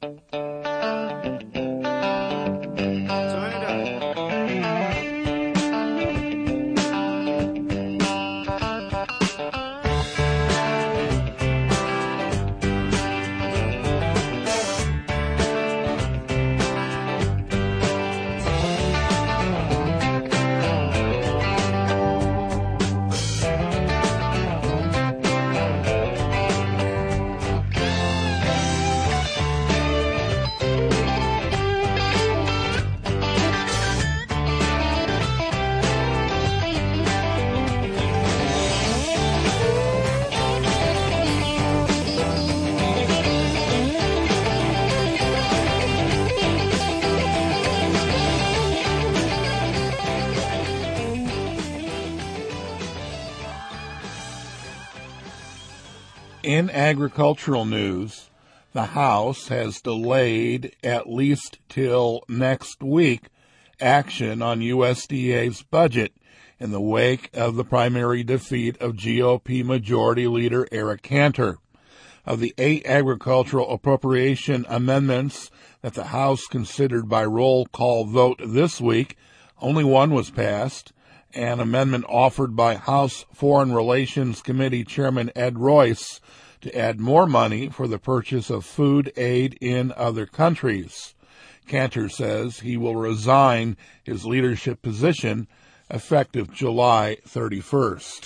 In agricultural news, the House has delayed, at least till next week, action on USDA's budget in the wake of the primary defeat of GOP Majority Leader Eric Cantor. Of the 8 agricultural appropriation amendments that the House considered by roll call vote this week, only one was passed, an amendment offered by House Foreign Relations Committee Chairman Ed Royce to add more money for the purchase of food aid in other countries. Cantor says he will resign his leadership position effective July 31st.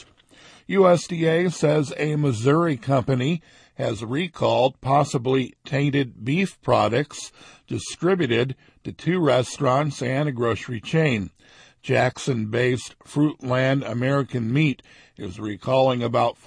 USDA says a Missouri company has recalled possibly tainted beef products distributed to 2 restaurants and a grocery chain. Jackson-based Fruitland American Meat is recalling about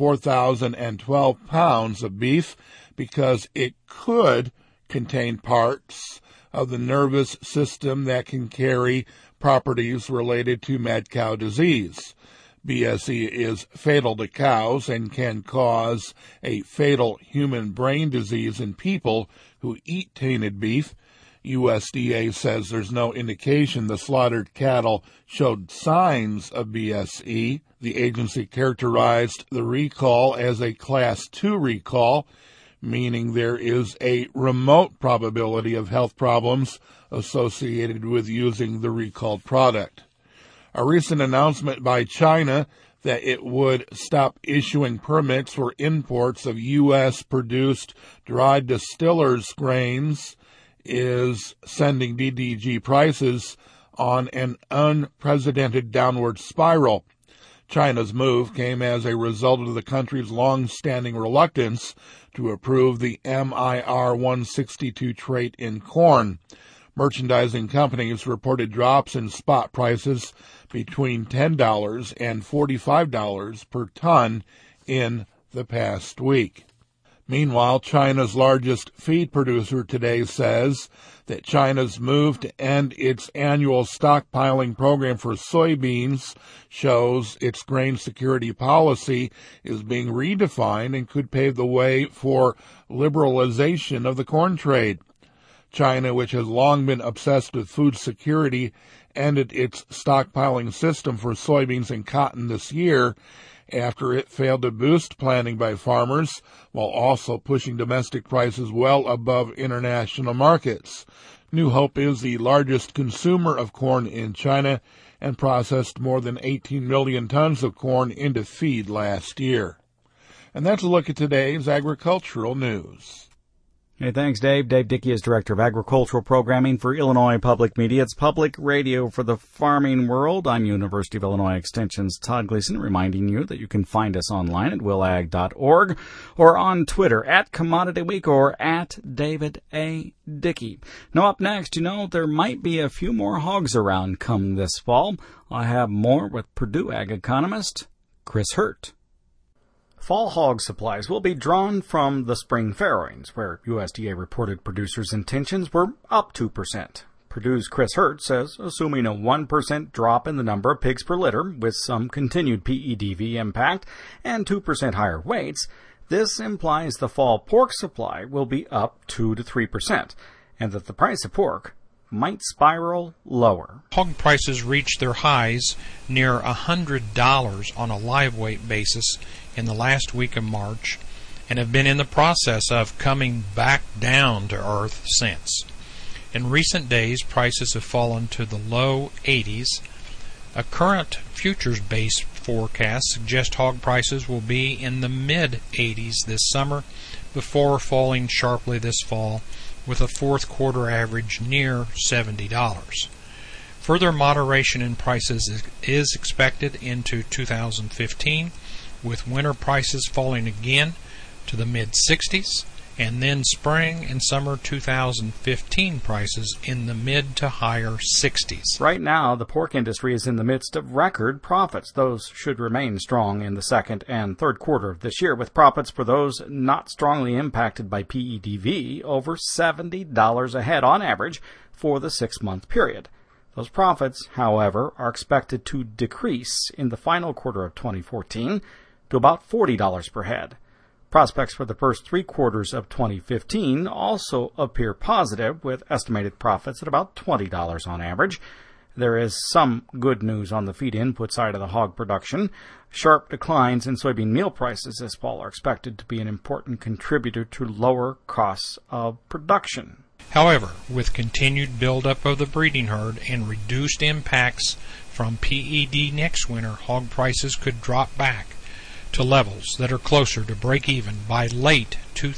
4,012 pounds of beef because it could contain parts of the nervous system that can carry properties related to mad cow disease. BSE is fatal to cows and can cause a fatal human brain disease in people who eat tainted beef. USDA says there's no indication the slaughtered cattle showed signs of BSE. The agency characterized the recall as a Class 2 recall, meaning there is a remote probability of health problems associated with using the recalled product. A recent announcement by China that it would stop issuing permits for imports of U.S.-produced dried distillers grains is sending DDG prices on an unprecedented downward spiral. China's move came as a result of the country's long-standing reluctance to approve the MIR 162 trait in corn. Merchandising companies reported drops in spot prices between $10 and $45 per ton in the past week. Meanwhile, China's largest feed producer today says that China's move to end its annual stockpiling program for soybeans shows its grain security policy is being redefined and could pave the way for liberalization of the corn trade. China, which has long been obsessed with food security, ended its stockpiling system for soybeans and cotton this year after it failed to boost planting by farmers while also pushing domestic prices well above international markets. New Hope is the largest consumer of corn in China and processed more than 18 million tons of corn into feed last year. And that's a look at today's agricultural news. Hey, thanks, Dave. Dave Dickey is Director of Agricultural Programming for Illinois Public Media. It's public radio for the farming world. I'm University of Illinois Extension's Todd Gleason, reminding you that you can find us online at willag.org or on Twitter at Commodity Week or at David A. Dickey. Now, up next, there might be a few more hogs around come this fall. I have more with Purdue ag economist Chris Hurt. Fall hog supplies will be drawn from the spring farrowings, where USDA reported producers' intentions were up 2%. Purdue's Chris Hurt says, assuming a 1% drop in the number of pigs per litter with some continued PEDV impact and 2% higher weights, this implies the fall pork supply will be up 2 to 3%, and that the price of pork might spiral lower. Hog prices reached their highs near $100 on a live weight basis in the last week of March, and have been in the process of coming back down to earth since. In recent days, prices have fallen to the low 80s. A current futures-based forecast suggests hog prices will be in the mid-80s this summer before falling sharply this fall, with a fourth quarter average near $70. Further moderation in prices is expected into 2015, with winter prices falling again to the mid-60s, and then spring and summer 2015 prices in the mid to higher 60s. Right now, the pork industry is in the midst of record profits. Those should remain strong in the second and third quarter of this year, with profits for those not strongly impacted by PEDV over $70 a head on average for the 6-month period. Those profits, however, are expected to decrease in the final quarter of 2014 to about $40 per head. Prospects for the first 3 quarters of 2015 also appear positive, with estimated profits at about $20 on average. There is some good news on the feed input side of the hog production. Sharp declines in soybean meal prices this fall are expected to be an important contributor to lower costs of production. However, with continued buildup of the breeding herd and reduced impacts from PED next winter, hog prices could drop back to levels that are closer to break-even by late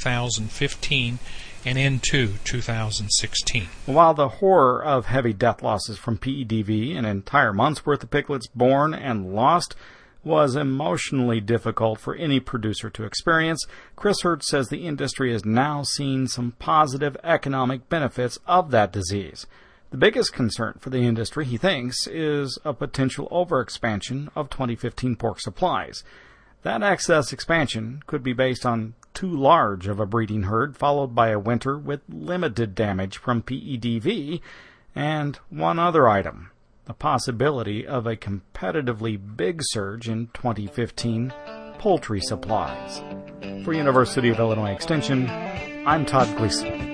2015 and into 2016. While the horror of heavy death losses from PEDV, an entire month's worth of piglets born and lost, was emotionally difficult for any producer to experience, Chris Hurt says the industry is now seeing some positive economic benefits of that disease. The biggest concern for the industry, he thinks, is a potential overexpansion of 2015 pork supplies. That excess expansion could be based on too large of a breeding herd, followed by a winter with limited damage from PEDV, and one other item, the possibility of a competitively big surge in 2015 poultry supplies. For University of Illinois Extension, I'm Todd Gleason.